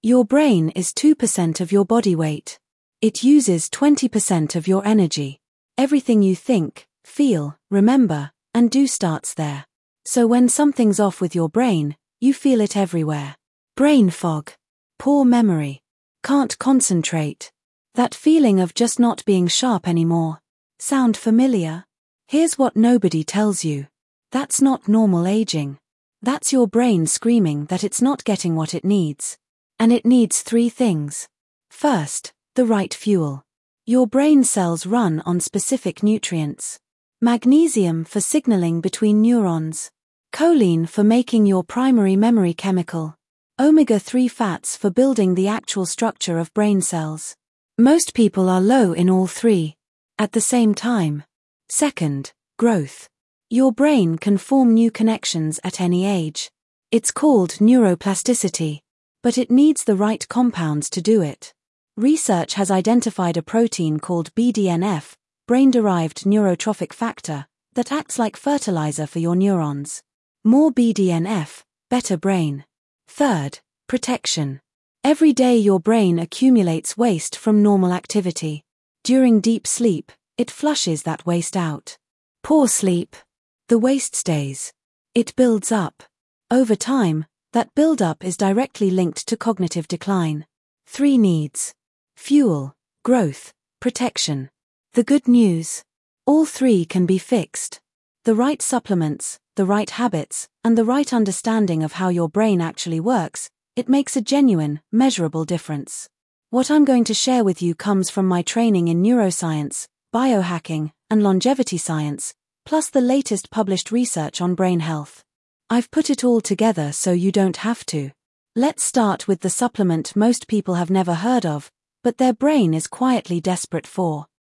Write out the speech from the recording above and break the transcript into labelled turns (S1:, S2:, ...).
S1: Your brain is 2% of your body weight. It uses 20% of your energy. Everything you think, feel, remember, and do starts there. So when something's off with your brain, you feel it everywhere. Brain fog. Poor memory. Can't concentrate. That feeling of just not being sharp anymore. Sound familiar? Here's what nobody tells you. That's not normal aging. That's your brain screaming that it's not getting what it needs. And it needs 3 things. First, the right fuel. Your brain cells run on specific nutrients. Magnesium for signaling between neurons. Choline for making your primary memory chemical. Omega-3 fats for building the actual structure of brain cells. Most people are low in all 3. At the same time. Second, growth. Your brain can form new connections at any age. It's called neuroplasticity. But it needs the right compounds to do it. Research has identified a protein called BDNF, brain-derived neurotrophic factor, that acts like fertilizer for your neurons. More BDNF, better brain. Third, protection. Every day your brain accumulates waste from normal activity. During deep sleep, it flushes that waste out. Poor sleep. The waste stays. It builds up. Over time, that buildup is directly linked to cognitive decline. 3 needs. Fuel, growth, protection. The good news. All 3 can be fixed. The right supplements, the right habits, and the right understanding of how your brain actually works, it makes a genuine, measurable difference. What I'm going to share with you comes from my training in neuroscience, biohacking, and longevity science, plus the latest published research on brain health. I've put it all together so you don't have to. Let's start with the supplement most people have never heard of, but their brain is quietly desperate for.